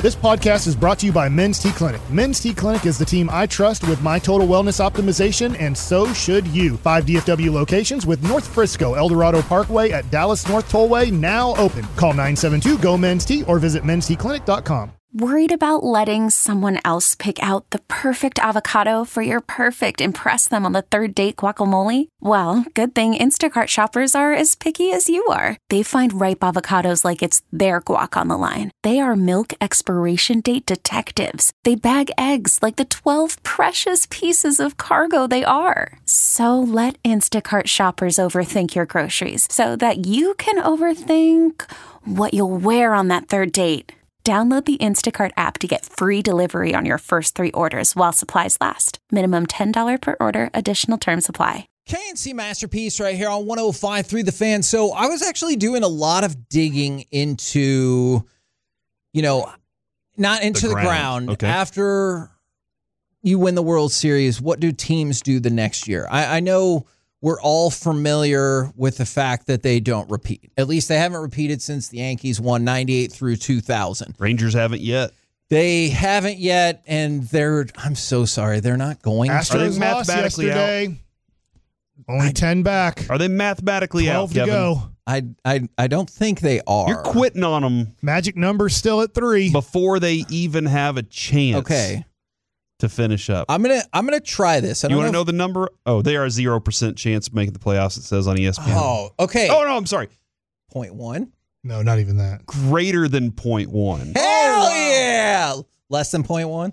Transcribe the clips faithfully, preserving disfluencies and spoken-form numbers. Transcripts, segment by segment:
This podcast is brought to you by Men's T Clinic. Men's T Clinic is the team I trust with my total wellness optimization, and so should you. Five D F W locations with North Frisco, El Dorado Parkway at Dallas North Tollway now open. Call nine seven two, G O, Men's T or visit mens t clinic dot com. Worried about letting someone else pick out the perfect avocado for your perfect impress them on the third date guacamole? Well, good thing Instacart shoppers are as picky as you are. They find ripe avocados like it's their guac on the line. They are milk expiration date detectives. They bag eggs like the twelve precious pieces of cargo they are. So let Instacart shoppers overthink your groceries so that you can overthink what you'll wear on that third date. Download the Instacart app to get free delivery on your first three orders while supplies last. Minimum ten dollars per order. Additional terms apply. K N C Masterpiece right here on one oh five point three The Fan. So I was actually doing a lot of digging into, you know, not into the, the ground. ground. Okay. After you win the World Series, what do teams do the next year? I, I know we're all familiar with the fact that they don't repeat. At least they haven't repeated since the Yankees won ninety-eight through two thousand. Rangers haven't yet. They haven't yet, and they're, I'm so sorry, they're not going to. Astros lost yesterday. Out? Only I, ten back. Are they mathematically twelve out, to Kevin? go. I, I, I don't think they are. You're quitting on them. Magic number's still at three. Before they even have a chance. Okay. To finish up. I'm gonna I'm gonna try this. I you want to know, know if, the number? Oh, they are a zero percent chance of making the playoffs, it says on E S P N. Oh, okay. Oh, no, I'm sorry. Point one? No, not even that. Greater than point one. Hell yeah! Less than point one?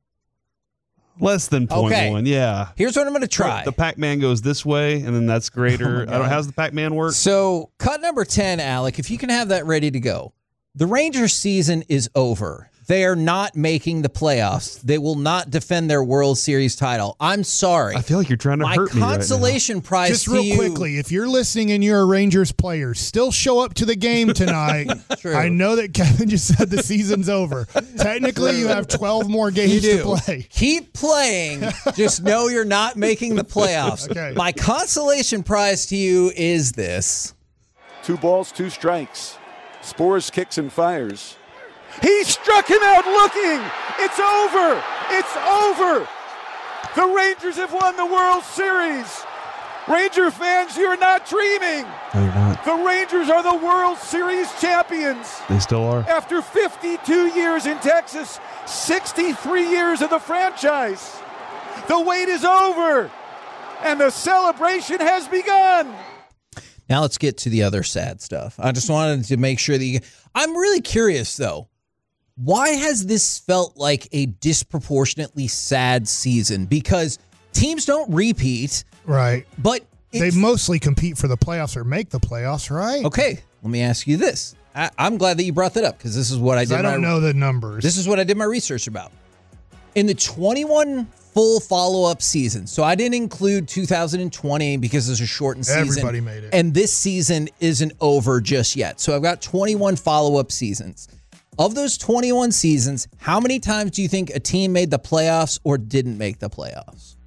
Less than point okay. one, yeah. Here's what I'm gonna try. The Pac-Man goes this way, and then that's greater. Oh I don't. How's the Pac-Man work? So, cut number ten, Alec, if you can have that ready to go. The Rangers season is over. They are not making the playoffs. They will not defend their World Series title. I'm sorry. I feel like you're trying to My hurt me right now. My consolation prize Just to real you, quickly, if you're listening and you're a Rangers player, still show up to the game tonight. True. I know that Kevin just said the season's over. Technically, True. You have twelve more games to play. Keep playing. Just know you're not making the playoffs. Okay. My consolation prize to you is this. Two balls, two strikes. Spores kicks and fires. He struck him out looking. It's over. It's over. The Rangers have won the World Series. Ranger fans, you're not dreaming. No, you're not. The Rangers are the World Series champions. They still are. After fifty-two years in Texas, sixty-three years of the franchise. The wait is over, and the celebration has begun. Now let's get to the other sad stuff. I just wanted to make sure that you... I'm really curious, though. Why has this felt like a disproportionately sad season? Because teams don't repeat. Right. But they mostly compete for the playoffs or make the playoffs, right? Okay. Let me ask you this. I, I'm glad that you brought that up because this is what I did. I don't my, know the numbers. This is what I did my research about. In the twenty-one full follow-up seasons, so I didn't include two thousand twenty because it's a shortened season. Everybody made it. And this season isn't over just yet. So I've got twenty-one follow-up seasons. Of those twenty-one seasons, how many times do you think a team made the playoffs or didn't make the playoffs?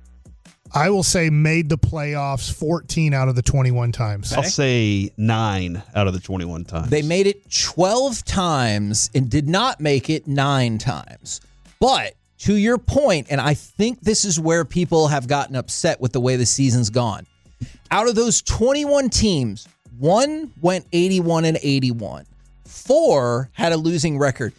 I will say made the playoffs fourteen out of the twenty-one times. I'll say nine out of the twenty-one times. They made it twelve times and did not make it nine times. But to your point, and I think this is where people have gotten upset with the way the season's gone. Out of those twenty-one teams, one went eighty-one and eighty-one. Four had a losing record.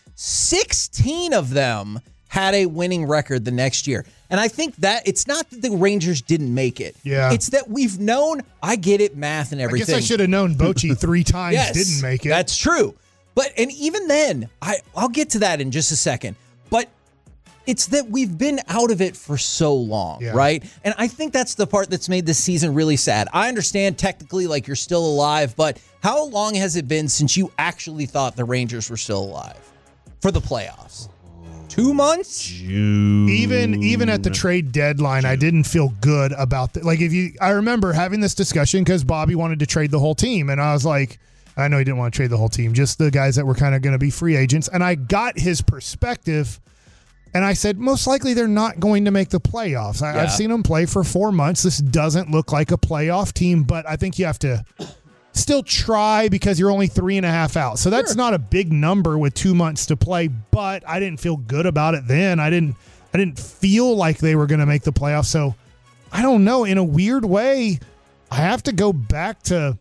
sixteen of them had a winning record the next year. And I think that it's not that the Rangers didn't make it. Yeah. It's that we've known, I get it, math and everything. I guess I should have known Bochy three times yes, didn't make it. That's true. But, and even then, I, I'll get to that in just a second. But it's that we've been out of it for so long, yeah. right? And I think that's the part that's made this season really sad. I understand technically, like, you're still alive, but how long has it been since you actually thought the Rangers were still alive for the playoffs? Two months? June. Even even at the trade deadline, June. I didn't feel good about that. Like if you, I remember having this discussion because Bobby wanted to trade the whole team, and I was like, I know he didn't want to trade the whole team, just the guys that were kind of going to be free agents. And I got his perspective, and I said most likely they're not going to make the playoffs. I, yeah. I've seen them play for four months. This doesn't look like a playoff team, but I think you have to still try because you're only three and a half out. So that's sure. not a big number with two months to play, but I didn't feel good about it then. I didn't I didn't feel like they were going to make the playoffs. So I don't know. In a weird way, I have to go back to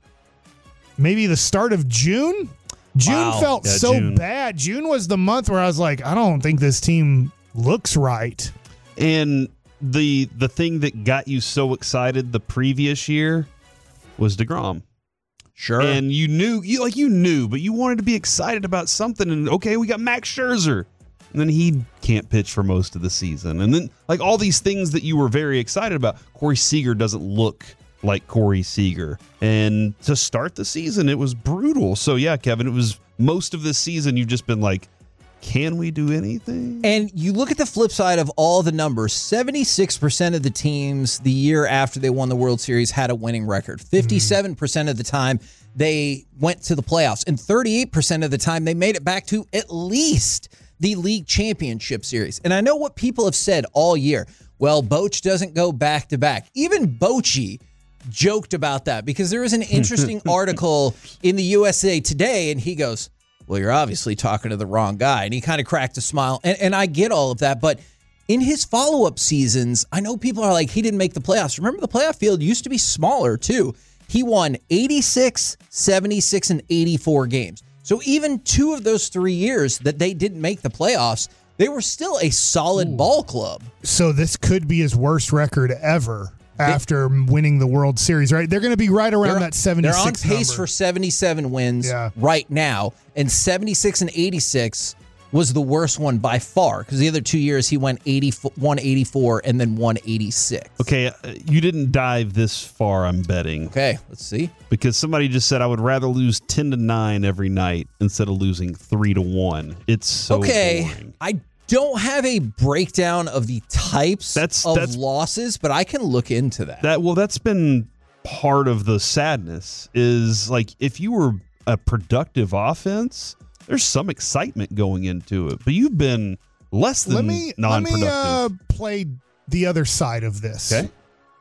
maybe the start of June. June wow. felt yeah, so June. bad. June was the month where I was like, I don't think this team looks right. And the the thing that got you so excited the previous year was DeGrom. Sure. And you knew, you like you knew, but you wanted to be excited about something. And okay, we got Max Scherzer. And then he can't pitch for most of the season. And then like all these things that you were very excited about. Corey Seager doesn't look like Corey Seager. And to start the season, it was brutal. So yeah, Kevin, it was most of this season you've just been like, can we do anything? And you look at the flip side of all the numbers. seventy-six percent of the teams the year after they won the World Series had a winning record. fifty-seven percent of the time they went to the playoffs. And thirty-eight percent of the time they made it back to at least the league championship series. And I know what people have said all year. Well, Boch doesn't go back to back. Even Bochy joked about that because there was an interesting article in the U S A Today, and he goes, well, you're obviously talking to the wrong guy. And he kind of cracked a smile. And, and I get all of that. But in his follow-up seasons, I know people are like, he didn't make the playoffs. Remember, the playoff field used to be smaller, too. He won eighty-six, seventy-six, and eighty-four games. So even two of those three years that they didn't make the playoffs, they were still a solid Ooh. ball club. So this could be his worst record ever. After winning the World Series, right? They're going to be right around that seventy-six They're on pace number. for seventy-seven wins yeah. right now, and seventy-six and eighty-six was the worst one by far because the other two years he went eighty, one eighty-four and then one eighty-six. Okay, uh, you didn't dive this far, I'm betting. Okay, let's see. Because somebody just said I would rather lose ten to nine every night instead of losing three to one. It's so okay. boring. I don't have a breakdown of the types that's, of that's, losses, but I can look into that. That well, that's been part of the sadness is like if you were a productive offense, there's some excitement going into it, but you've been less than let me, non-productive. Let me uh, play the other side of this. Okay.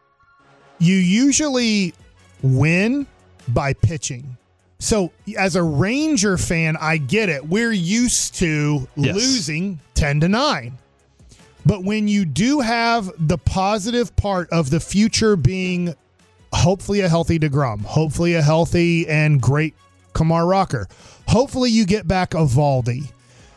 You usually win by pitching. So as a Ranger fan, I get it. We're used to yes. losing ten to nine. But when you do have the positive part of the future being hopefully a healthy DeGrom, hopefully a healthy and great Kumar Rocker, hopefully you get back Eovaldi.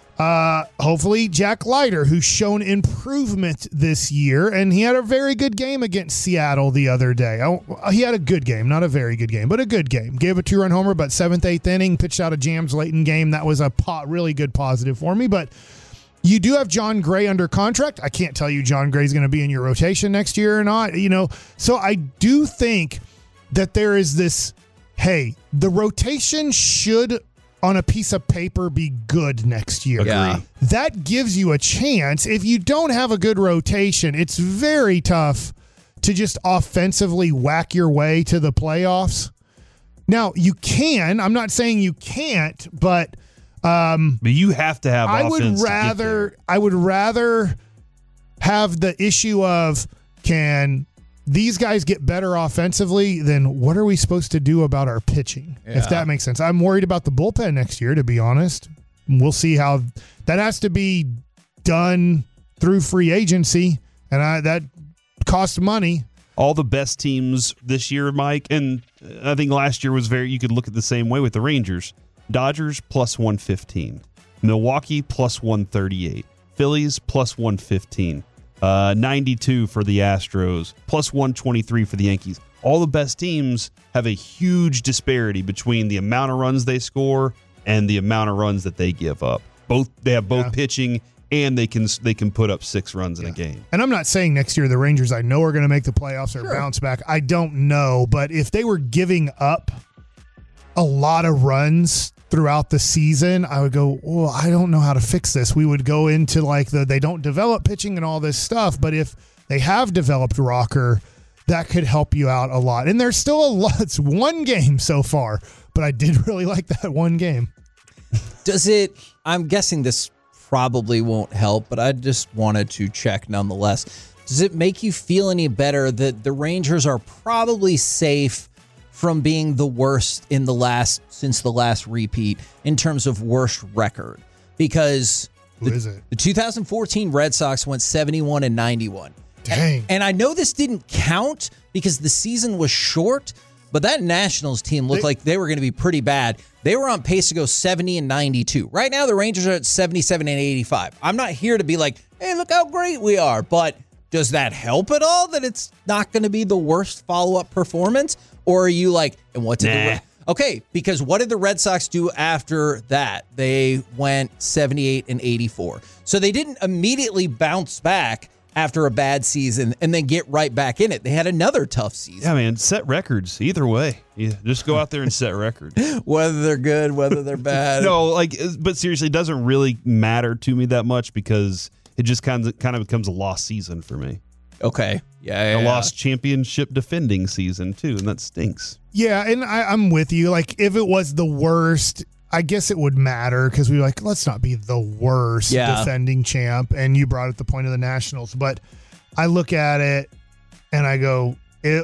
Uh, hopefully Jack Leiter, who's shown improvement this year, and he had a very good game against Seattle the other day. Oh, he had a good game, not a very good game, but a good game. Gave a two-run homer, but seventh, eighth inning, pitched out a jams late in game. That was a po- really good positive for me, but you do have John Gray under contract. I can't tell you John Gray's going to be in your rotation next year or not, you know. So I do think that there is this, hey, the rotation should on a piece of paper be good next year. Yeah. That gives you a chance. If you don't have a good rotation, it's very tough to just offensively whack your way to the playoffs. Now, you can. I'm not saying you can't, but um, but you have to have I offense would rather I would rather have the issue of can these guys get better offensively, then what are we supposed to do about our pitching? Yeah. If that makes sense. I'm worried about the bullpen next year, to be honest. We'll see how that has to be done through free agency, and I, that costs money. All the best teams this year, Mike, and I think last year was very, you could look at the same way with the Rangers. Dodgers plus one fifteen. Milwaukee plus one thirty-eight. Phillies plus one fifteen. Uh, ninety-two for the Astros, plus one twenty-three for the Yankees. All the best teams have a huge disparity between the amount of runs they score and the amount of runs that they give up. Both they have both yeah. pitching and they can they can put up six runs yeah. in a game. And I'm not saying next year the Rangers I know are going to make the playoffs or sure. bounce back. I don't know, but if they were giving up a lot of runs throughout the season, I would go, well, I don't know how to fix this. We would go into like the they don't develop pitching and all this stuff, but if they have developed Rocker, that could help you out a lot. And there's still a lot. It's one game so far, but I did really like that one game. Does it, I'm guessing this probably won't help, but I just wanted to check nonetheless. Does it make you feel any better that the Rangers are probably safe from being the worst in the last since the last repeat in terms of worst record, because Who the, is it? the two thousand fourteen Red Sox went seventy-one and ninety-one. Dang. And, and I know this didn't count because the season was short, but that Nationals team looked They- like they were going to be pretty bad. They were on pace to go seventy and ninety-two. Right now, the Rangers are at seventy-seven and eighty-five. I'm not here to be like, hey, look how great we are. But does that help at all that it's not going to be the worst follow-up performance? Or are you like, and what did Nah. the Red- Okay, because what did the Red Sox do after that? They went seventy-eight and eighty-four. So they didn't immediately bounce back after a bad season and then get right back in it. They had another tough season. Yeah, man, set records either way. Yeah, just go out there and set records. Whether they're good, whether they're bad. No, like, but seriously, it doesn't really matter to me that much because it just kind of kind of becomes a lost season for me. Okay. Yeah, yeah. A lost championship defending season too, and that stinks. Yeah, and I, I'm with you. Like, if it was the worst, I guess it would matter because we were like, let's not be the worst Yeah. defending champ. And you brought up the point of the Nationals. But I look at it and I go, it.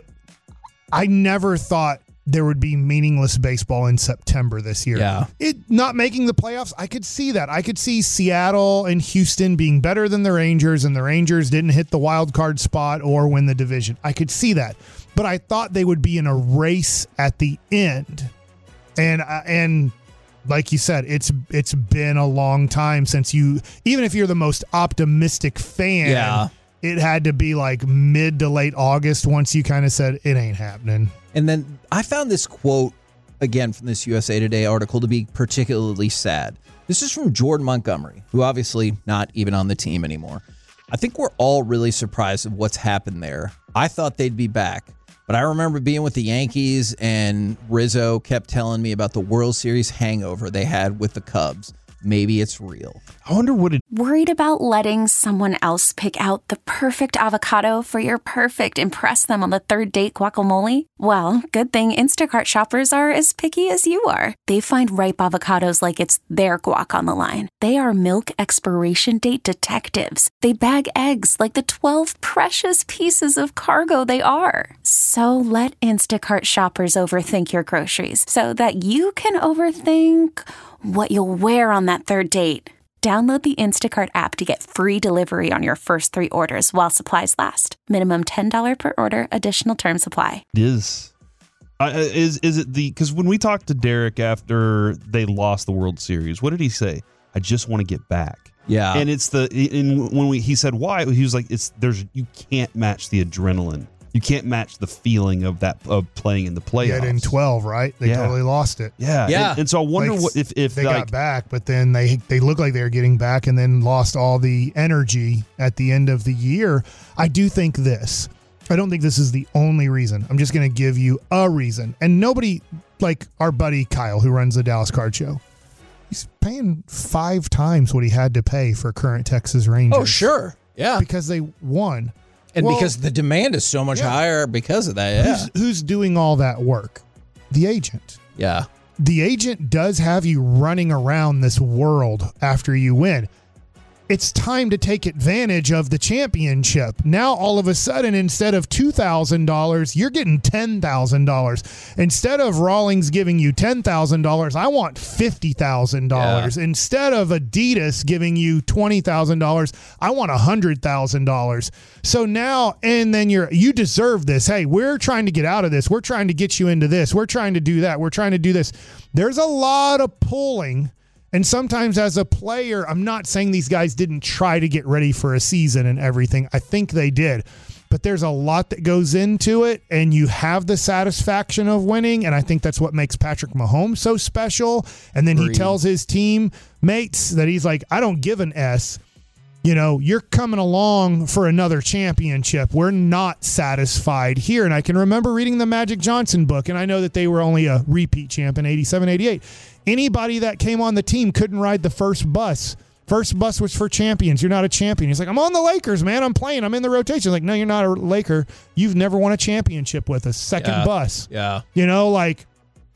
I never thought there would be meaningless baseball in September this year. Yeah. It not making the playoffs, I could see that. I could see Seattle and Houston being better than the Rangers, and the Rangers didn't hit the wild card spot or win the division. I could see that. But I thought they would be in a race at the end. And uh, and like you said, it's it's been a long time since you, even if you're the most optimistic fan, Yeah. it had to be like mid to late August once you kind of said it ain't happening. And then I found this quote, again, from this U S A Today article to be particularly sad. This is from Jordan Montgomery, who obviously not even on the team anymore. I think we're all really surprised at what's happened there. I thought they'd be back, but I remember being with the Yankees and Rizzo kept telling me about the World Series hangover they had with the Cubs. Maybe it's real. I wonder what it. Worried about letting someone else pick out the perfect avocado for your perfect impress them on the third date guacamole? Well, good thing Instacart shoppers are as picky as you are. They find ripe avocados like it's their guac on the line. They are milk expiration date detectives. They bag eggs like the twelve precious pieces of cargo they are. So let Instacart shoppers overthink your groceries so that you can overthink what you'll wear on that third date. Download the Instacart app to get free delivery on your first three orders while supplies last. Minimum ten dollars per order. Additional terms apply. is uh, is is it the because when we talked to Derek after they lost the World Series, what did he say? I just want to get back. Yeah. And it's the in when we he said why, he was like, it's there's you can't match the adrenaline. You can't match the feeling of that of playing in the playoffs. Yet in twelve, right? They Yeah. totally lost it. Yeah, Yeah. And, and so I wonder Like, what if if they like got back, but then they they looked like they were getting back and then lost all the energy at the end of the year. I do think this. I don't think this is the only reason. I'm just going to give you a reason. And nobody, like our buddy Kyle, who runs the Dallas Card Show, he's paying five times what he had to pay for current Texas Rangers. Oh, sure. Yeah. Because they won. And Well, because the demand is so much yeah. higher because of that. Yeah. who's, who's doing all that work? The agent. Yeah. The agent does have you running around this world after you win. It's time to take advantage of the championship. Now, all of a sudden, instead of two thousand dollars, you're getting ten thousand dollars. Instead of Rawlings giving you ten thousand dollars, I want fifty thousand dollars. Yeah. Instead of Adidas giving you twenty thousand dollars, I want one hundred thousand dollars. So now, and then you're, you deserve this. Hey, we're trying to get out of this. We're trying to get you into this. We're trying to do that. We're trying to do this. There's a lot of pulling. And sometimes as a player, I'm not saying these guys didn't try to get ready for a season and everything. I think they did. But there's a lot that goes into it, and you have the satisfaction of winning, and I think that's what makes Patrick Mahomes so special. And then he Agreed. tells his teammates that he's like, I don't give an S. You know, you're coming along for another championship. We're not satisfied here. And I can remember reading the Magic Johnson book, and I know that they were only a repeat champ in eighty-seven, eighty-eight. Anybody that came on the team couldn't ride the first bus. First bus was for champions. You're not a champion. He's like, I'm on the Lakers, man. I'm playing. I'm in the rotation. Like, no, you're not a Laker. You've never won a championship with us. Second Yeah. bus. Yeah. You know, like,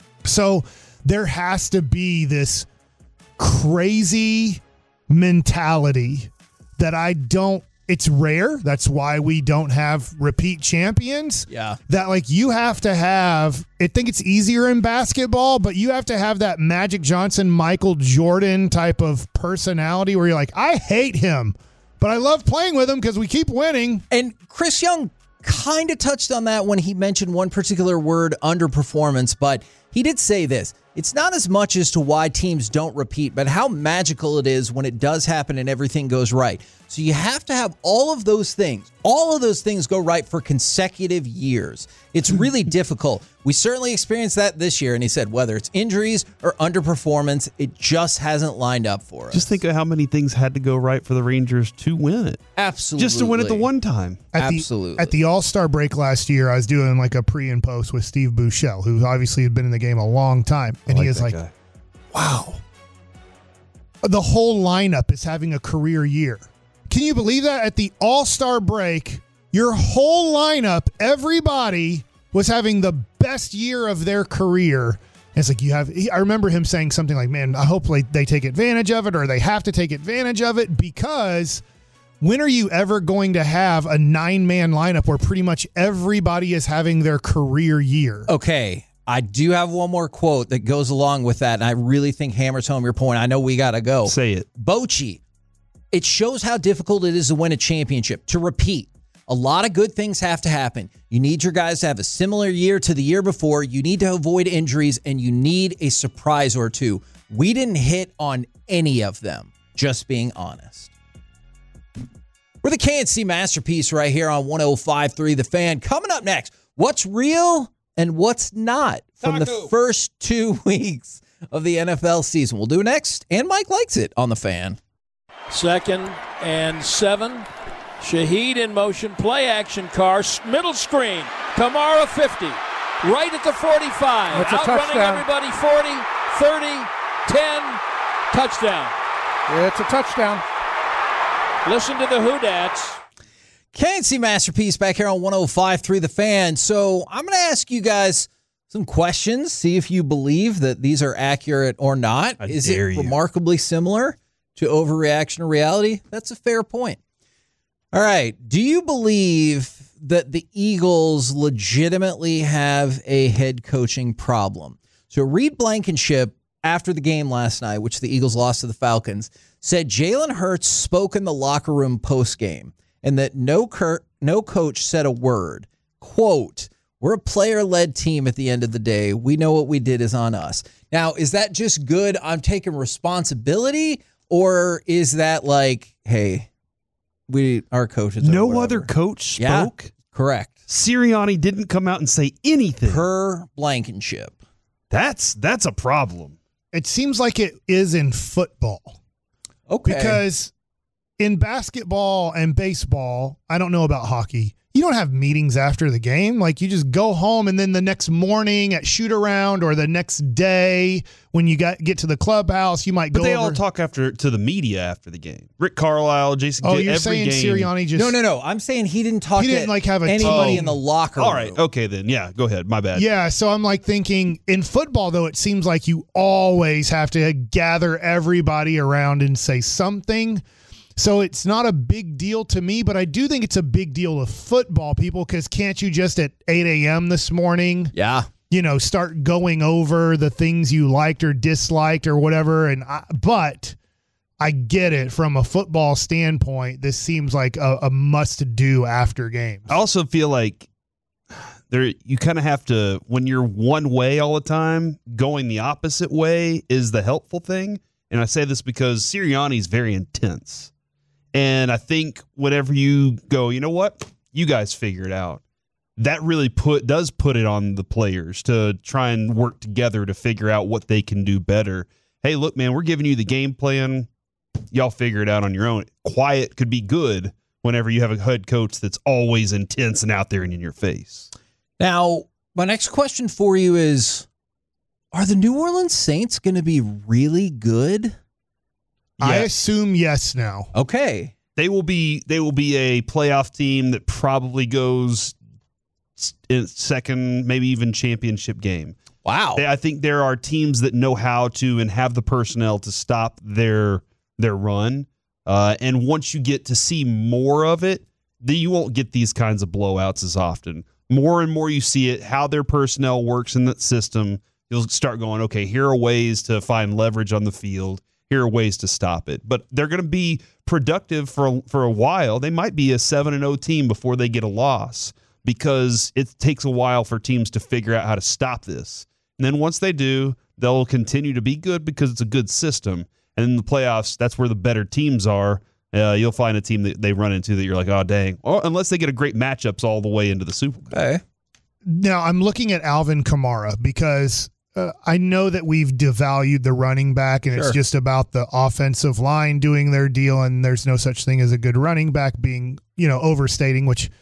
so there has to be this crazy mentality that I don't, it's rare. That's why we don't have repeat champions. Yeah. That like you have to have, I think it's easier in basketball, but you have to have that Magic Johnson, Michael Jordan type of personality where you're like, I hate him, but I love playing with him because we keep winning. And Chris Young kind of touched on that when he mentioned one particular word, underperformance, but he did say this. It's not as much as to why teams don't repeat, but how magical it is when it does happen and everything goes right. So you have to have all of those things. All of those things go right for consecutive years. It's really difficult. We certainly experienced that this year, and he said whether it's injuries or underperformance, it just hasn't lined up for us. Just think of how many things had to go right for the Rangers to win it. Absolutely. Just to win it the one time. At Absolutely. The, at the All-Star break last year, I was doing like a pre and post with Steve Buechele, who obviously had been in the game a long time. And I he like is that like, guy. wow, the whole lineup is having a career year. Can you believe that? At the All-Star break, your whole lineup, everybody was having the best year of their career. And it's like you have, he, I remember him saying something like, man, I hope like they take advantage of it, or they have to take advantage of it, because when are you ever going to have a nine-man lineup where pretty much everybody is having their career year? Okay. I do have one more quote that goes along with that, and I really think hammers home your point. I know we got to go. Say it. Bochy, it shows how difficult it is to win a championship, to repeat. A lot of good things have to happen. You need your guys to have a similar year to the year before. You need to avoid injuries, and you need a surprise or two. We didn't hit on any of them, just being honest. We're the K N C Masterpiece right here on one oh five point three The Fan. Coming up next, what's real and what's not from Taco. the first two weeks of the N F L season. We'll do next, and Mike likes it on The Fan. Second and seven. Shaheed in motion. Play action car. Middle screen. Kamara fifty. Right at the forty-five. That's a Outrunning touchdown. everybody. forty, thirty, ten. Touchdown. It's a touchdown. Listen to the Whodats. K N C Masterpiece back here on one oh five point three The Fan. So I'm going to ask you guys some questions, see if you believe that these are accurate or not. I Is dare it you. remarkably similar to overreaction to reality? That's a fair point. All right. Do you believe that the Eagles legitimately have a head coaching problem? So Reed Blankenship, after the game last night, which the Eagles lost to the Falcons, said Jalen Hurts spoke in the locker room postgame and that no, cur- no coach said a word. Quote, we're a player-led team at the end of the day. We know what we did is on us. Now, is that just good? I'm taking responsibility, or is that like, hey, we our coaches are No whatever? other coach Yeah, spoke? correct. Sirianni didn't come out and say anything. Per Blankenship. That's that's a problem. It seems like it is in football. Okay. Because in basketball and baseball, I don't know about hockey, you don't have meetings after the game. Like, you just go home, and then the next morning at shoot around, or the next day when you got get to the clubhouse, you might But go they over. all talk after to the media after the game. Rick Carlisle, Jason Oh, Kidd, you're every saying game. Sirianni just no, no, no. I'm saying he didn't talk He to didn't, like, have a anybody team. in the locker room. All right, okay then. Yeah, go ahead. My bad. Yeah, so I'm like thinking in football, though, it seems like you always have to gather everybody around and say something. So it's not a big deal to me, but I do think it's a big deal to football people, because can't you just at eight a.m. this morning, Yeah. you know, start going over the things you liked or disliked or whatever? And I, but I get it from a football standpoint. This seems like a, a must do after games. I also feel like there you kind of have to, when you're one way all the time, going the opposite way is the helpful thing. And I say this because Sirianni is very intense. And I think whenever you go, you know what, you guys figure it out, that really put does put it on the players to try and work together to figure out what they can do better. Hey, look, man, we're giving you the game plan. Y'all figure it out on your own. Quiet could be good whenever you have a head coach that's always intense and out there and in your face. Now, my next question for you is, are the New Orleans Saints going to be really good? I Yeah. assume yes now. Okay. They will be they will be a playoff team that probably goes in second, maybe even championship game. Wow. They, I think there are teams that know how to and have the personnel to stop their their run. Uh, and once you get to see more of it, then you won't get these kinds of blowouts as often. More and more you see it, how their personnel works in that system, you'll start going, okay, here are ways to find leverage on the field. Here are ways to stop it. But they're going to be productive for, for a while. They might be a seven and oh team before they get a loss because it takes a while for teams to figure out how to stop this. And then once they do, they'll continue to be good because it's a good system. And in the playoffs, that's where the better teams are. Uh, you'll find a team that they run into that you're like, oh, dang. Or unless they get a great matchups all the way into the Super Bowl. Okay. Now, I'm looking at Alvin Kamara because uh, I know that we've devalued the running back, and Sure. it's just about the offensive line doing their deal, and there's no such thing as a good running back being, you know, overstating, which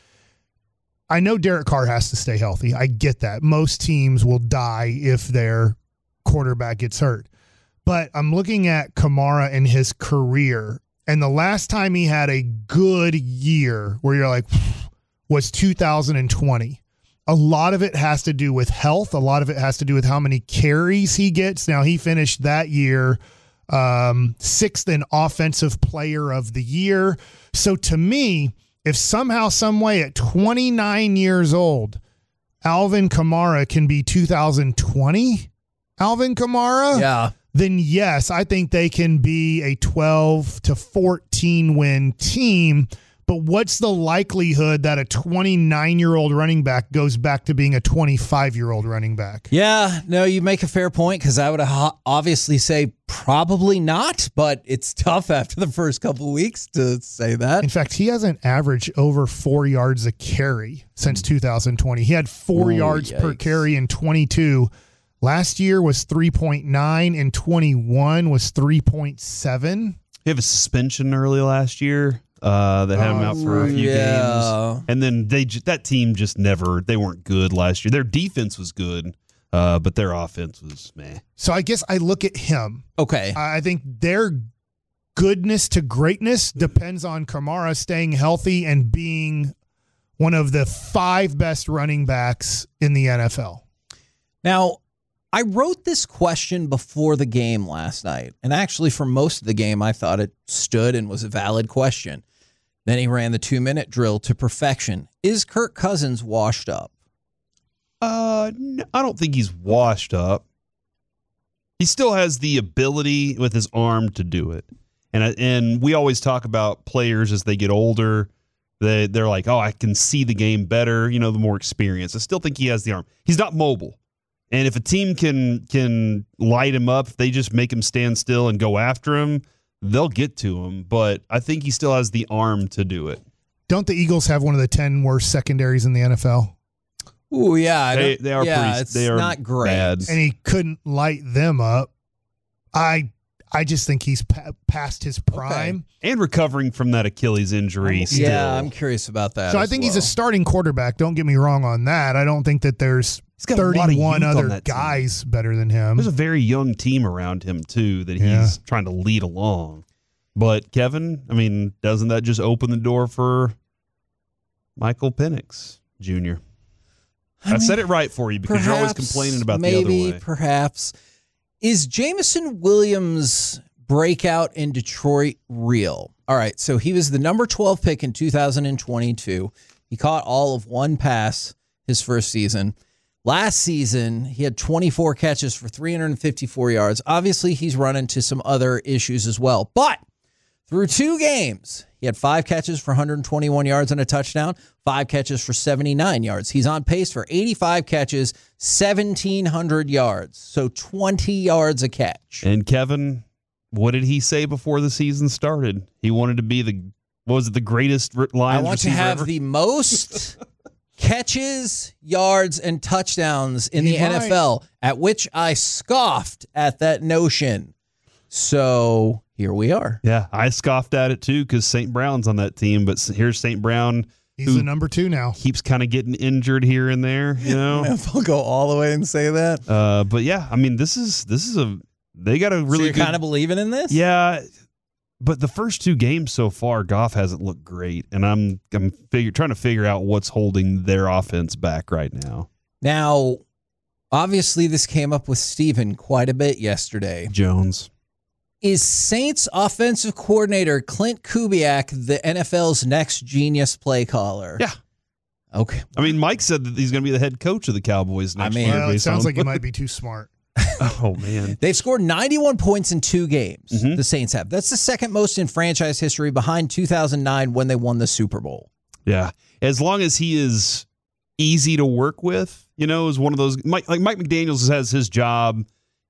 I know Derek Carr has to stay healthy. I get that. Most teams will die if their quarterback gets hurt. But I'm looking at Kamara and his career, and the last time he had a good year where you're like, was two thousand twenty. A lot of it has to do with health. A lot of it has to do with how many carries he gets. Now, he finished that year um, sixth in offensive player of the year. So to me, if somehow, some way at twenty-nine years old, Alvin Kamara can be two thousand twenty Alvin Kamara, Yeah. then yes, I think they can be a twelve to fourteen win team. But what's the likelihood that a twenty-nine-year-old running back goes back to being a twenty-five-year-old running back? Yeah, no, you make a fair point because I would ho- obviously say probably not, but it's tough after the first couple of weeks to say that. In fact, he hasn't averaged over four yards a carry since two thousand twenty. He had four Ooh, yards per yikes. carry in twenty-two. Last year was three point nine, and twenty-one was three point seven. He had a suspension early last year uh, that had him out for a few yeah. games. And then they ju- that team just never, they weren't good last year. Their defense was good, uh, but their offense was meh. So I guess I look at him. Okay. I think their goodness to greatness depends on Kamara staying healthy and being one of the five best running backs in the N F L. Now, I wrote this question before the game last night, and actually for most of the game, I thought it stood and was a valid question. Then he ran the two-minute drill to perfection. Is Kirk Cousins washed up? Uh, no, I don't think he's washed up. He still has the ability with his arm to do it. And I- and we always talk about players as they get older. They, they're like, oh, I can see the game better, you know, the more experience. I still think he has the arm. He's not mobile. And if a team can can light him up, if they just make him stand still and go after him, they'll get to him. But I think he still has the arm to do it. Don't the Eagles have one of the ten worst secondaries in the N F L? Ooh, yeah. I They, don't- they are yeah, pretty. it's They are not great. bad. And he couldn't light them up. I I just think he's pa- past his prime. And recovering from that Achilles injury. Still. Yeah, I'm curious about that. So I as think he's a well. starting quarterback. Don't get me wrong on that. I don't think that there's He's got a lot of thirty-one youth on other that team. guys better than him. There's a very young team around him, too, that he's Yeah. trying to lead along. But Kevin, I mean, doesn't that just open the door for Michael Penix Junior? I, mean, said it right for you because you're always Perhaps, complaining about maybe, the other way. Perhaps. Is Jameson Williams' breakout in Detroit real? All right, so he was the number twelve pick in two thousand twenty-two. He caught all of one pass his first season. Last season, he had twenty-four catches for three hundred fifty-four yards. Obviously, he's run into some other issues as well. But through two games, he had five catches for one hundred twenty-one yards and a touchdown, five catches for seventy-nine yards. He's on pace for eighty-five catches, seventeen hundred yards, so twenty yards a catch. And Kevin, what did he say before the season started? He wanted to be the, what was it, the greatest r- Lions I want to receiver have ever? the most catches, yards, and touchdowns in He the N F L, at which I scoffed at that notion. So here we are. Yeah, I scoffed at it too because Saint Brown's on that team, but here's Saint Brown. He's who the number two now. keeps kind of getting injured here and there, you know. If I'll go all the way and say that. uh, but yeah, I mean, this is this is a they got a So really you're good, kind of believing in this? yeah. But the first two games so far, Goff hasn't looked great, and I'm I'm figure, trying to figure out what's holding their offense back right now. Now, obviously, this came up with Steven quite a bit yesterday. Jones, Is Saints offensive coordinator Clint Kubiak the N F L's next genius play caller? Yeah. Okay. I mean, Mike said that he's going to be the head coach of the Cowboys next I mean, year. Well, it based sounds on- like he might be too smart. Oh, man. They've scored ninety-one points in two games, Mhm. the Saints have. That's the second most in franchise history behind two thousand nine when they won the Super Bowl. Yeah. As long as he is easy to work with, you know, is one of those. Mike, like Mike McDaniels has his job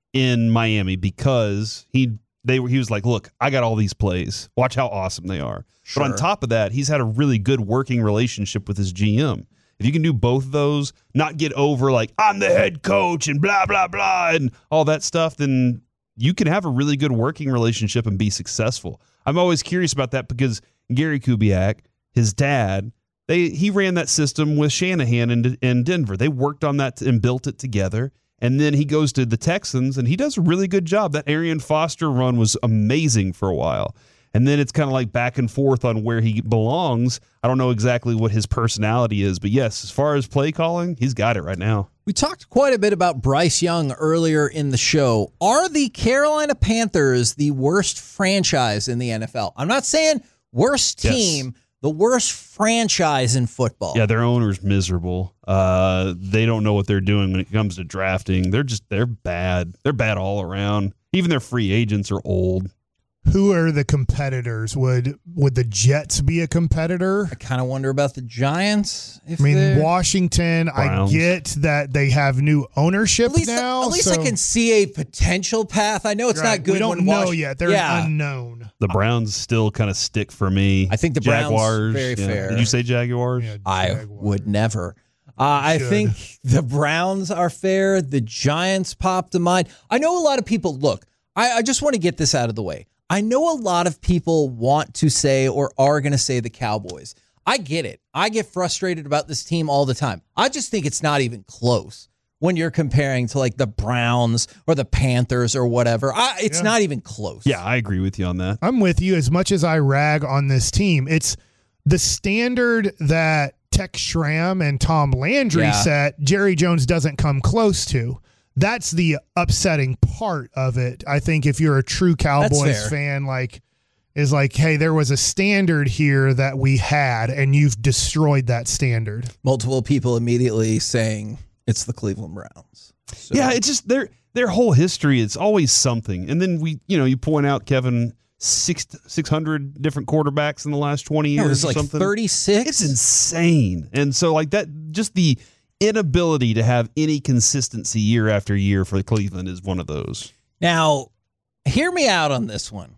in Miami because he they were he was like, look, I got all these plays. Watch how awesome they are. Sure. But on top of that, he's had a really good working relationship with his G M. If you can do both of those, not get over like, I'm the head coach and blah, blah, blah, and all that stuff, then you can have a really good working relationship and be successful. I'm always curious about that because Gary Kubiak, his dad, they he ran that system with Shanahan in, in Denver. They worked on that and built it together. And then he goes to the Texans, and he does a really good job. That Arian Foster run was amazing for a while. And then it's kind of like back and forth on where he belongs. I don't know exactly what his personality is, but yes, as far as play calling, he's got it right now. We talked quite a bit about Bryce Young earlier in the show. Are the Carolina Panthers the worst franchise in the N F L? I'm not saying worst team, Yes. the worst franchise in football. Yeah, their owner's miserable. Uh, they don't know what they're doing when it comes to drafting. They're just, they're bad. They're bad all around. Even their free agents are old. Who are the competitors? Would would the Jets be a competitor? I kind of wonder about the Giants. If I mean, they're- Washington, Browns. I get that they have new ownership At least, now. at least so I can see a potential path. I know it's Right, not good. We don't when know Wash- yet. They're yeah. unknown. The Browns still kind of stick for me. I think the Browns, Jaguars. very yeah. fair. Did you say Jaguars? Yeah, I Jaguars. would never. Uh, I Should. think the Browns are fair. The Giants pop to mind. I know a lot of people, look, I, I just want to get this out of the way. I know a lot of people want to say or are going to say the Cowboys. I get it. I get frustrated about this team all the time. I just think it's not even close when you're comparing to like the Browns or the Panthers or whatever. I, it's Yeah. not even close. Yeah, I agree with you on that. I'm with you. As much as I rag on this team, it's the standard that Tex Schramm and Tom Landry Yeah. set, Jerry Jones doesn't come close to. That's the upsetting part of it. I think if you're a true Cowboys fair. fan, like, is like, hey, there was a standard here that we had, and you've destroyed that standard. Multiple people immediately saying it's the Cleveland Browns. So- Yeah, it's just their their whole history. It's always something. And then we, you know, you point out, Kevin, six six hundred different quarterbacks in the last twenty No, years. it was or like something. thirty-six. It's insane. And so, like that, just the inability to have any consistency year after year for Cleveland is one of those. Now, hear me out on this one.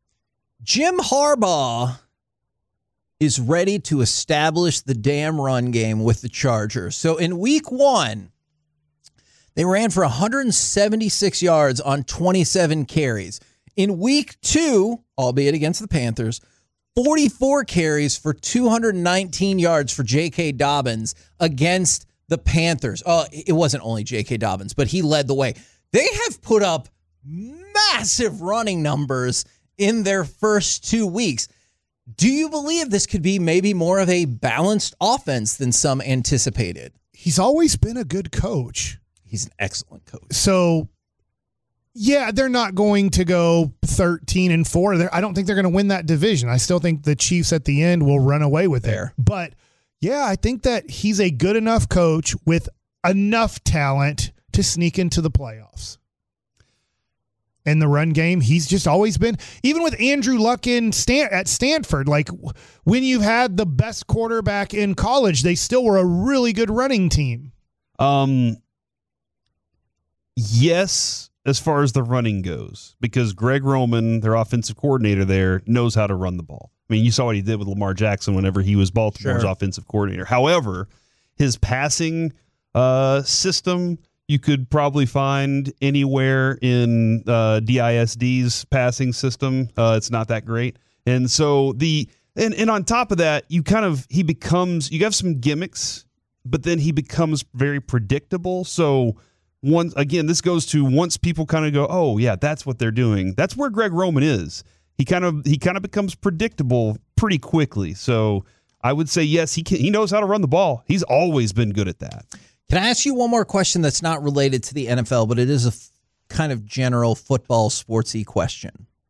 Jim Harbaugh is ready to establish the damn run game with the Chargers. So in week one, they ran for one hundred seventy-six yards on twenty-seven carries. In week two, albeit against the Panthers, forty-four carries for two hundred nineteen yards for J K. Dobbins against the Panthers. Oh, it wasn't only J K. Dobbins, but he led the way. They have put up massive running numbers in their first two weeks. Do you believe this could be maybe more of a balanced offense than some anticipated? He's always been a good coach. He's an excellent coach. So, yeah, they're not going to go thirteen and four. They're, I don't think they're going to win that division. I still think the Chiefs at the end will run away with Fair. it. But, yeah, I think that he's a good enough coach with enough talent to sneak into the playoffs. In the run game, he's just always been, even with Andrew Luck in Stan, at Stanford, like when you've had the best quarterback in college, they still were a really good running team. Um, yes, as far as the running goes, because Greg Roman, their offensive coordinator there, knows how to run the ball. I mean, you saw what he did with Lamar Jackson whenever he was Baltimore's Sure. offensive coordinator. However, his passing uh, system, you could probably find anywhere in uh, D I S D's passing system. Uh, it's not that great. And so the and, and on top of that, you kind of he becomes you have some gimmicks, but then he becomes very predictable. So once again, this goes to once people kind of go, oh yeah, that's what they're doing. That's where Greg Roman is. He kind of he kind of becomes predictable pretty quickly. So I would say yes, he can, he knows how to run the ball. He's always been good at that. Can I ask you one more question that's not related to the N F L, but it is a f- kind of general football sportsy question?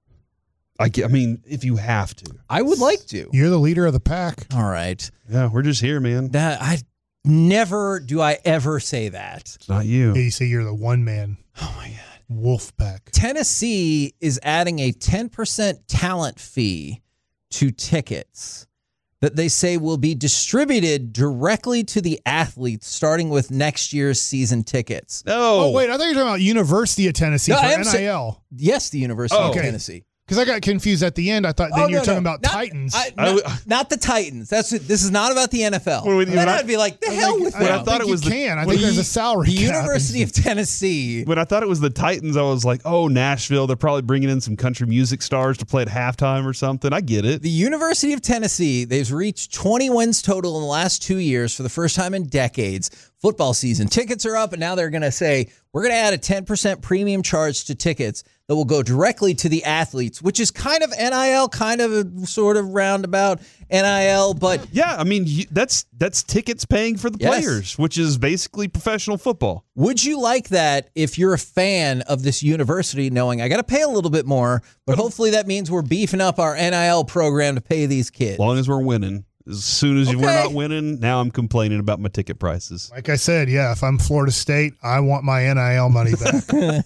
I, I mean, if you have to. I would like to. You're the leader of the pack. All right. Yeah, we're just here, man. That I never do I ever say that. It's not you. Yeah, you say you're the one man. Oh my God. Wolf pack. Tennessee is adding a ten percent talent fee to tickets that they say will be distributed directly to the athletes starting with next year's season tickets. No. Oh, wait. I thought you were talking about University of Tennessee No, I for am N I L. Yes, the University Oh. of Okay. Tennessee. Because I got confused at the end. I thought then Oh, you were no, talking no. about Not- Titans. I- I not, w- not the Titans. That's it. This is not about the N F L. When we- then when I- I'd be like, the hell with I, When I them. thought think it was you the- can. I when think there's The- a salary The cap. University of Tennessee. When I thought it was the Titans, I was like, oh, Nashville. They're probably bringing in some country music stars to play at halftime or something. I get it. The University of Tennessee, they've reached twenty wins total in the last two years for the first time in decades. Football season. Tickets are up, and now they're going to say, we're going to add a ten percent premium charge to tickets that will go directly to the athletes, which is kind of N I L, kind of a sort of roundabout N I L, but Yeah, I mean, you, that's that's tickets paying for the Yes. players, which is basically professional football. would you like that if you're a fan of this university, knowing I got to pay a little bit more, but hopefully that means we're beefing up our N I L program to pay these kids? As long as we're winning. As soon as we're Okay. not winning, now I'm complaining about my ticket prices. Like I said, yeah, if I'm Florida State, I want my N I L money back.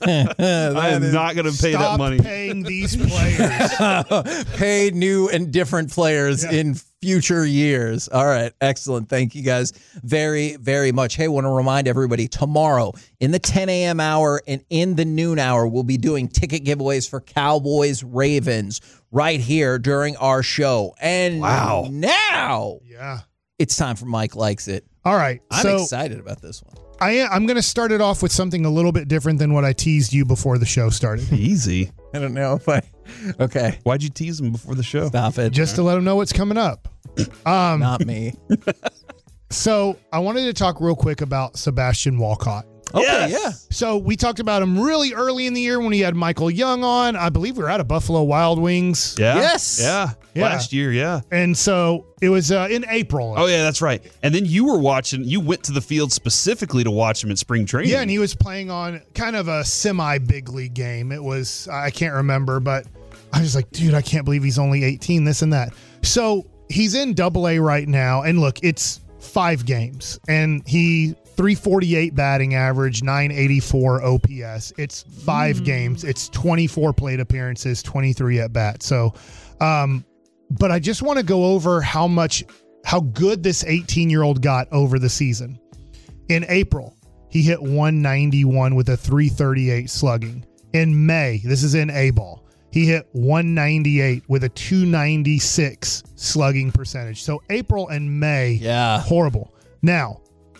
I am not going to pay Stop that money. paying these players. Pay new and different players Yeah. in future years. All right. Excellent. Thank you guys very, very much. Hey, want to remind everybody tomorrow in the ten a.m. hour and in the noon hour, we'll be doing ticket giveaways for Cowboys Ravens right here during our show. And Wow. now Yeah. it's time for Mike Likes It. All right. I'm so excited about this one. I am, I'm going to start it off with something a little bit different than what I teased you before the show started. Easy. I don't know if I. Okay. Why'd you tease them before the show? Stop it. Just to let them know what's coming up. Um, Not me. So I wanted to talk real quick about Sebastian Walcott. Okay. Yes. Yeah. So we talked about him really early in the year when he had Michael Young on. I believe we were at a Buffalo Wild Wings. Yeah. Yes. Yeah. Yeah. Last year, yeah. And so it was uh, in April. Oh, yeah, that's right. And then you were watching, you went to the field specifically to watch him in spring training. Yeah, and he was playing on kind of a semi-big league game. It was, I can't remember, but I was like, dude, I can't believe he's only eighteen, this and that. So he's in double A right now. And look, it's five games. And he, three forty-eight batting average, nine eighty-four O P S. It's five mm. games. It's twenty-four plate appearances, twenty-three at bat. So, um, but I just want to go over how much, how good this eighteen-year-old got over the season. In April, he hit one ninety-one with a three thirty-eight slugging. In May, this is in A-ball, he hit one ninety-eight with a two ninety-six slugging percentage. So April and May, Yeah. horrible. Now,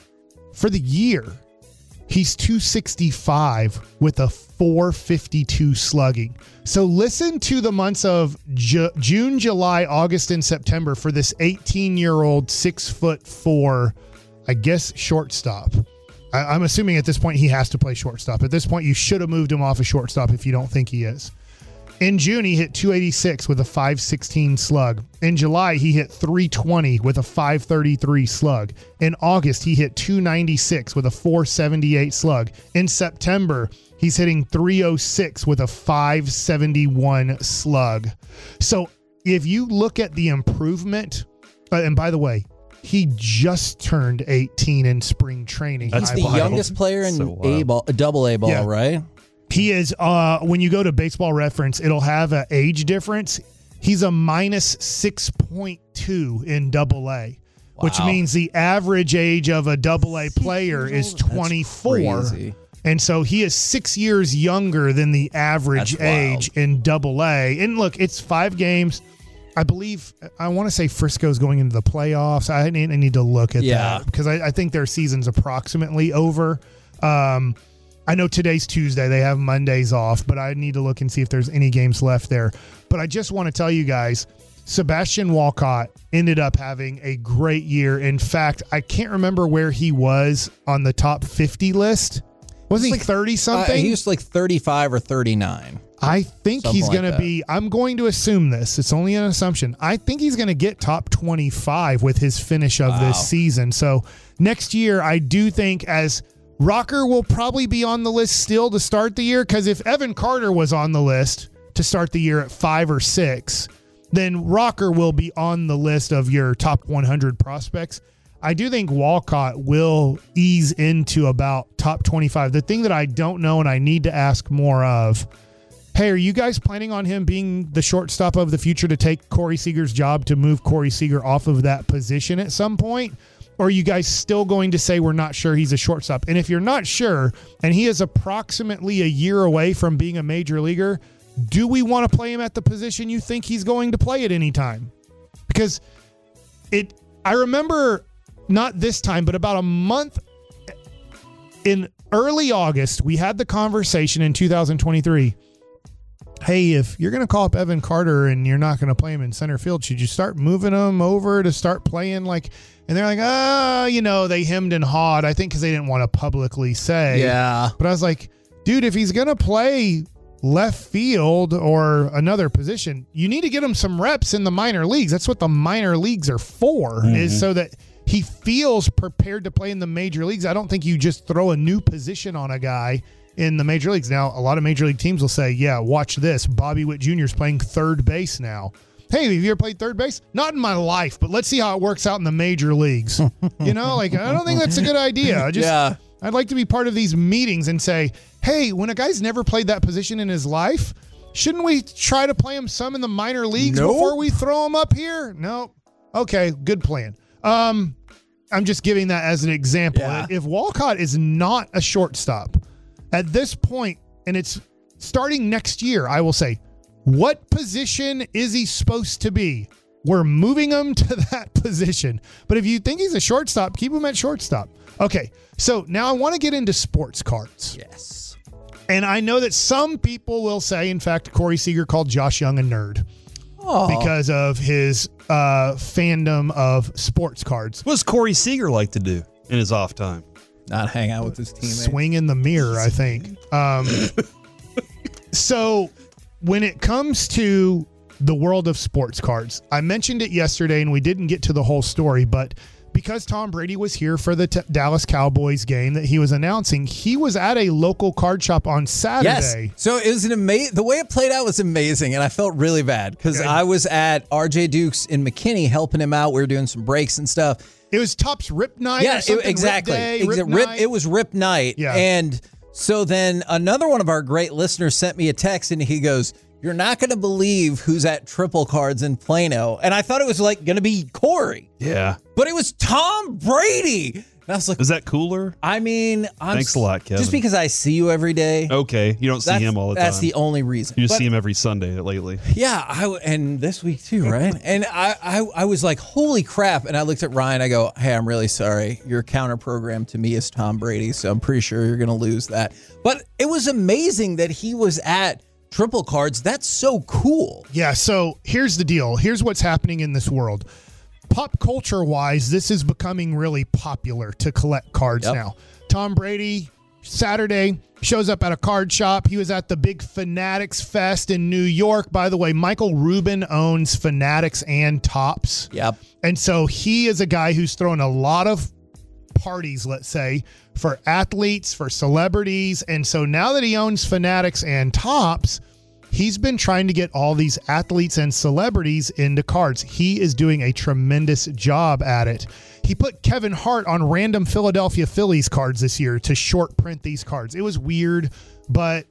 for the year, he's two sixty-five with a four fifty-two slugging. So listen to the months of Ju- June, July, August, and September for this eighteen-year-old, six foot four, I guess, shortstop. I- I'm assuming at this point he has to play shortstop. At this point, you should have moved him off a shortstop if you don't think he is. In June, he hit two eighty-six with a five sixteen slug. In July, he hit three twenty with a five thirty-three slug. In August, he hit two ninety-six with a four seventy-eight slug. In September, he's hitting three oh six with a five seventy-one slug. So if you look at the improvement, uh, and by the way, he just turned eighteen in spring training. He's That's the wild. youngest player in So wild. A ball, double A ball, Yeah. right? He is, uh, when you go to Baseball Reference, it'll have an age difference. He's a minus six point two in double A, which Wow. means the average age of a double A player is That's twenty-four. crazy. And so he is six years younger than the average That's wild. age in double A. And look, it's five games. I believe, I want to say Frisco's going into the playoffs. I need, I need to look at Yeah. that because I, I think their season's approximately over. Um, I know today's Tuesday. They have Mondays off, but I need to look and see if there's any games left there. But I just want to tell you guys, Sebastian Walcott ended up having a great year. In fact, I can't remember where he was on the top fifty list. Was he like- thirty Uh, something? he was like thirty-five or thirty-nine. I think Something he's like going to that. be, I'm going to assume this. It's only an assumption. I think he's going to get top twenty-five with his finish of Wow. this season. So next year, I do think as Rocker will probably be on the list still to start the year, because if Evan Carter was on the list, to start the year at five or six, then Rocker will be on the list of your top one hundred prospects. I do think Walcott will ease into about top twenty-five. The thing that I don't know and I need to ask more of, hey, are you guys planning on him being the shortstop of the future to take Corey Seager's job, to move Corey Seager off of that position at some point? Or are you guys still going to say we're not sure he's a shortstop? And if you're not sure, and he is approximately a year away from being a major leaguer, do we want to play him at the position you think he's going to play at any time? Because it, I remember not this time, but about a month in early August, we had the conversation in two thousand twenty-three. Hey, if you're going to call up Evan Carter and you're not going to play him in center field, should you start moving him over to start playing like, and they're like, ah, oh, you know, they hemmed and hawed, I think because they didn't want to publicly say. Yeah. But I was like, dude, if he's going to play left field or another position, you need to get him some reps in the minor leagues. That's what the minor leagues are for, mm-hmm. is so that he feels prepared to play in the major leagues. I don't think you just throw a new position on a guy in the major leagues. Now, a lot of major league teams will say, yeah, watch this. Bobby Witt Junior is playing third base now. Hey, have you ever played third base? Not in my life, but let's see how it works out in the major leagues. You know, like, I don't think that's a good idea. I just, yeah. I'd like to be part of these meetings and say, hey, when a guy's never played that position in his life, shouldn't we try to play him some in the minor leagues nope. before we throw him up here? No. Okay, good plan. Um, I'm just giving that as an example. Yeah. If Walcott is not a shortstop at this point, and it's starting next year, I will say, what position is he supposed to be? We're moving him to that position. But if you think he's a shortstop, keep him at shortstop. Okay, so now I want to get into sports cards. Yes. And I know that some people will say, in fact, Corey Seager called Josh Young a nerd. Oh. Because of his uh, fandom of sports cards. What does Corey Seager like to do in his off time? Not hang out with his teammates. Swing in the mirror, I think. Um, so when it comes to the world of sports cards, I mentioned it yesterday and we didn't get to the whole story, but because Tom Brady was here for the t- Dallas Cowboys game that he was announcing, he was at a local card shop on Saturday. Yes. So it was an amazing, the way it played out was amazing, and I felt really bad because okay. I was at R J Duke's in McKinney helping him out. We were doing some breaks and stuff. It was Topps Rip Night yeah, or something? It, exactly. Rip Day, Exa- Rip Rip, Night? it was Rip Night. Yeah. And so then another one of our great listeners sent me a text, and he goes, you're not going to believe who's at Triple Cards in Plano. And I thought it was like going to be Corey. Yeah. But it was Tom Brady. And I was like, is that cooler? I mean, I'm thanks a lot, Kevin. Just because I see you every day. Okay. You don't see him all the time. That's the only reason. You just but, see him every Sunday lately. Yeah. I, and this week too, right? and I, I, I was like, holy crap. And I looked at Ryan. I go, hey, I'm really sorry. Your counter program to me is Tom Brady. So I'm pretty sure you're going to lose that. But it was amazing that he was at Triple Cards. That's so cool. Yeah. So here's the deal. Here's what's happening in this world. Pop culture wise, this is becoming really popular to collect cards yep. now. Tom Brady, Saturday, shows up at a card shop. He was at the big Fanatics Fest in New York. By the way, Michael Rubin owns Fanatics and Topps. Yep. And so he is a guy who's throwing a lot of parties, let's say, for athletes, for celebrities. And so now that he owns Fanatics and Topps, he's been trying to get all these athletes and celebrities into cards. He is doing a tremendous job at it. He put Kevin Hart on random Philadelphia Phillies cards this year to short print these cards. It was weird, but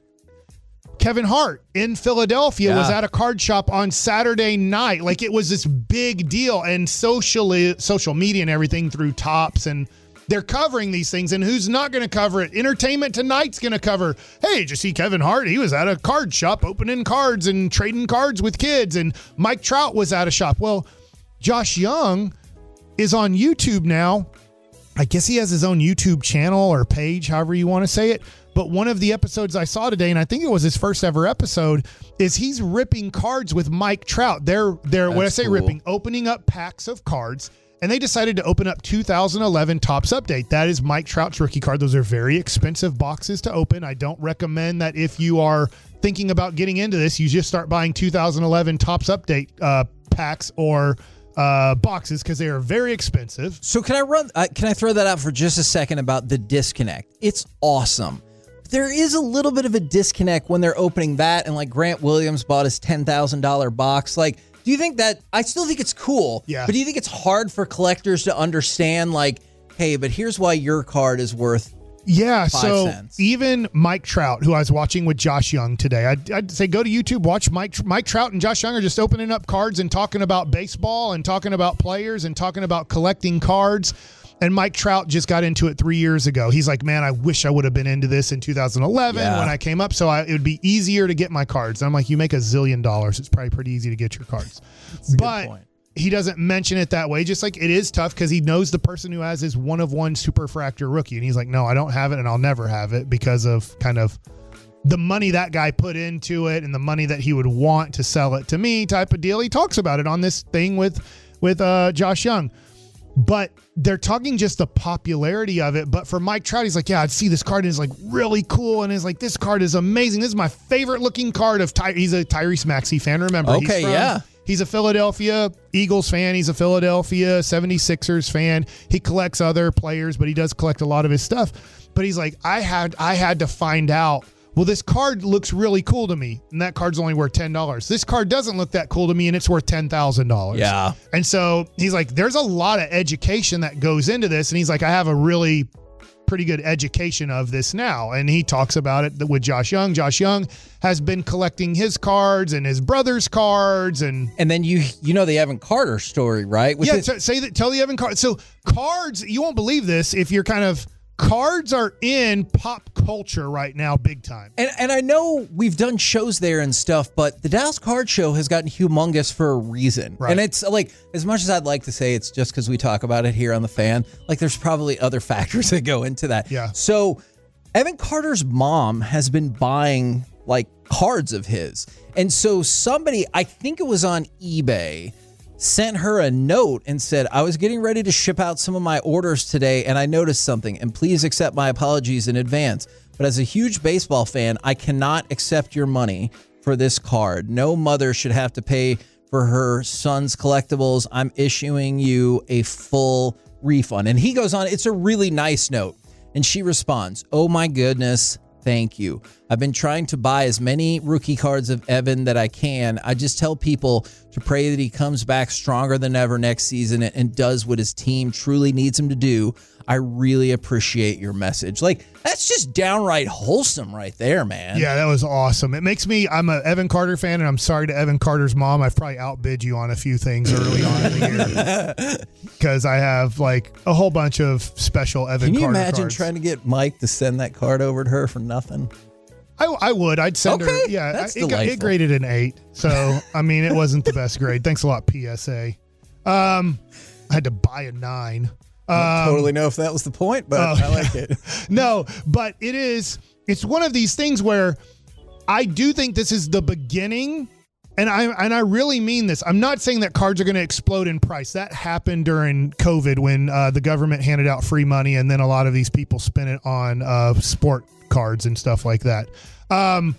Kevin Hart in Philadelphia yeah. was at a card shop on Saturday night. Like, it was this big deal, and socially, social media and everything through Topps, and they're covering these things, and who's not going to cover it? Entertainment Tonight's going to cover, hey, did you see Kevin Hart? He was at a card shop opening cards and trading cards with kids, and Mike Trout was at a shop. Well, Josh Young is on YouTube now. I guess he has his own YouTube channel or page, however you want to say it. But one of the episodes I saw today, and I think it was his first ever episode, is he's ripping cards with Mike Trout. They're, they're when I say cool. ripping, opening up packs of cards. And they decided to open up two thousand eleven Topps Update. That is Mike Trout's rookie card. Those are very expensive boxes to open. I don't recommend that if you are thinking about getting into this, you just start buying two thousand eleven Topps Update uh, packs or uh, boxes because they are very expensive. So can I run? Uh, can I throw that out for just a second about the disconnect? It's awesome. there is a little bit of a disconnect when they're opening that and like Grant Williams bought his ten thousand dollars box. Like, do you think that, I still think it's cool, yeah. but do you think it's hard for collectors to understand like, hey, but here's why your card is worth Yeah, five so cents. Even Mike Trout, who I was watching with Josh Young today, I'd, I'd say go to YouTube, watch Mike Mike Trout and Josh Young are just opening up cards and talking about baseball and talking about players and talking about collecting cards. And Mike Trout just got into it three years ago. He's like, man, I wish I would have been into this in two thousand eleven Yeah. when I came up, so I, it would be easier to get my cards. And I'm like, you make a zillion dollars. It's probably pretty easy to get your cards. That's a but good point. He doesn't mention it that way. Just like it is tough because he knows the person who has his one of one superfractor rookie. And he's like, no, I don't have it and I'll never have it because of kind of the money that guy put into it and the money that he would want to sell it to me type of deal. He talks about it on this thing with, with uh, Josh Young. But they're talking just the popularity of it. But for Mike Trout, he's like, yeah, I'd see this card and it's like really cool. And it's like, this card is amazing. This is my favorite looking card of Ty. He's a Tyrese Maxey fan. Remember, Okay, he's from, yeah. He's a Philadelphia Eagles fan. He's a Philadelphia seventy-sixers fan. He collects other players, but he does collect a lot of his stuff. But he's like, I had, I had to find out, well, this card looks really cool to me, and that card's only worth ten dollars. This card doesn't look that cool to me, and it's worth ten thousand dollars. Yeah. And so he's like, there's a lot of education that goes into this. And he's like, I have a really pretty good education of this now. And he talks about it with Josh Young. Josh Young has been collecting his cards and his brother's cards. And And then you you know the Evan Carter story, right? With yeah, the- so say that, tell the Evan Carter. So cards, you won't believe this if you're kind of, cards are in pop culture right now big time. And and I know we've done shows there and stuff, but the Dallas Card Show has gotten humongous for a reason. Right. And it's like, as much as I'd like to say it's just because we talk about it here on The Fan, like there's probably other factors that go into that. Yeah. So Evan Carter's mom has been buying like cards of his. And so somebody, I think it was on eBay, sent her a note and said, I was getting ready to ship out some of my orders today and I noticed something, and please accept my apologies in advance. But as a huge baseball fan, I cannot accept your money for this card. No mother should have to pay for her son's collectibles. I'm issuing you a full refund. And he goes on, it's a really nice note. And she responds, oh my goodness, thank you. I've been trying to buy as many rookie cards of Evan that I can. I just tell people to pray that he comes back stronger than ever next season and does what his team truly needs him to do. I really appreciate your message. Like, that's just downright wholesome right there, man. Yeah, that was awesome. It makes me, I'm an Evan Carter fan, and I'm sorry to Evan Carter's mom. I've probably outbid you on a few things early on in the year because I have like a whole bunch of special Evan Can you Carter imagine cards. trying to get Mike to send that card over to her for nothing? I, I would. I'd send Okay, her. Yeah, that's I- it, got, delightful. it graded an eight. So, I mean, it wasn't the best grade. Thanks a lot, P S A. Um, I had to buy a nine. I don't Um, totally know if that was the point, but oh, I like it. No, but it is, it's one of these things where I do think this is the beginning, and I and I really mean this. I'm not saying that cards are going to explode in price. That happened during COVID when uh, the government handed out free money, and then a lot of these people spent it on uh, sport cards and stuff like that. Um,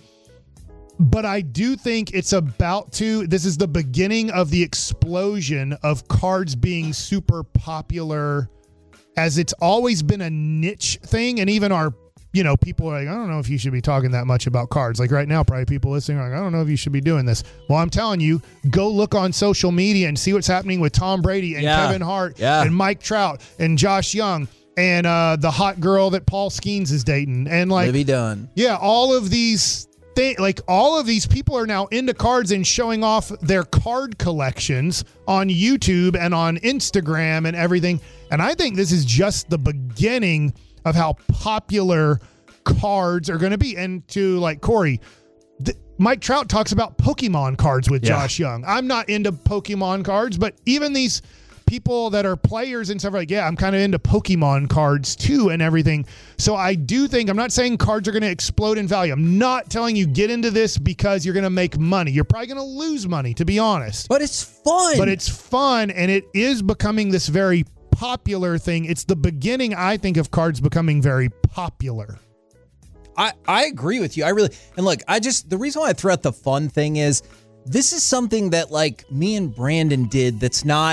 but I do think it's about to, this is the beginning of the explosion of cards being super popular, as it's always been a niche thing. And even our, you know, people are like, I don't know if you should be talking that much about cards. Like right now, probably people listening are like, I don't know if you should be doing this. Well, I'm telling you, go look on social media and see what's happening with Tom Brady and Yeah. Kevin Hart Yeah. and Mike Trout and Josh Young and uh, the hot girl that Paul Skeens is dating. And like, Libby Dunn. yeah, all of these things, like all of these people are now into cards and showing off their card collections on YouTube and on Instagram and everything. And I think this is just the beginning of how popular cards are going to be. And to like Corey, th- Mike Trout talks about Pokemon cards with Yeah. Josh Young. I'm not into Pokemon cards, but even these people that are players and stuff like, yeah, I'm kind of into Pokemon cards too and everything. So I do think, I'm not saying cards are going to explode in value. I'm not telling you get into this because you're going to make money. You're probably going to lose money, to be honest. But it's fun. But it's fun, and it is becoming this very popular thing. It's the beginning, I think, of cards becoming very popular. I, I agree with you. I really, and look, I just, the reason why I threw out the fun thing is this is something that like me and Brandon did that's not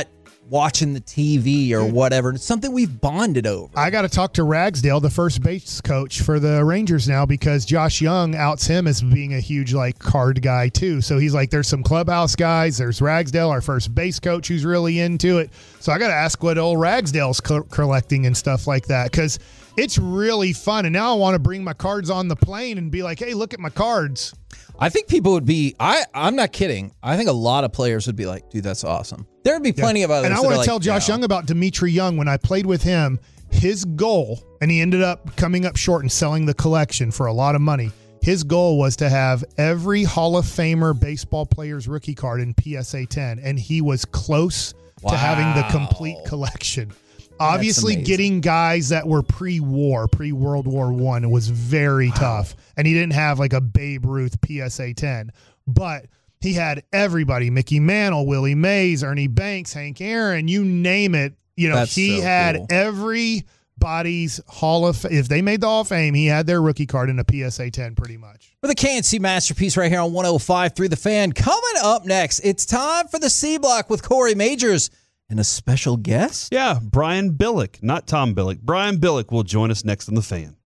watching the T V or whatever. It's something we've bonded over. I got to talk to Ragsdale, the first base coach for the Rangers now, because Josh Young outs him as being a huge like card guy too. So he's like, there's some clubhouse guys. There's Ragsdale, our first base coach, who's really into it. So I got to ask what old Ragsdale's co- collecting and stuff like that, because it's really fun. And now I want to bring my cards on the plane and be like, hey, look at my cards. I think people would be, I, I'm not kidding. I think a lot of players would be like, dude, that's awesome. There would be plenty yeah. of others. And I that want are to like, tell Josh no. Young about Dimitri Young. When I played with him, his goal, and he ended up coming up short and selling the collection for a lot of money. His goal was to have every Hall of Famer baseball player's rookie card in P S A ten, and he was close wow. to having the complete collection. Obviously, getting guys that were pre-war, pre-World War One was very wow. tough, and he didn't have like a Babe Ruth P S A ten, but he had everybody: Mickey Mantle, Willie Mays, Ernie Banks, Hank Aaron, you name it. You know, That's he so had cool. everybody's Hall of If they made the Hall of Fame, he had their rookie card in a P S A ten pretty much. With a K N C masterpiece right here on one oh five through the Fan. Coming up next, it's time for the C Block with Corey Majors and a special guest. Yeah, Brian Billick, not Tom Billick. Brian Billick will join us next on The Fan.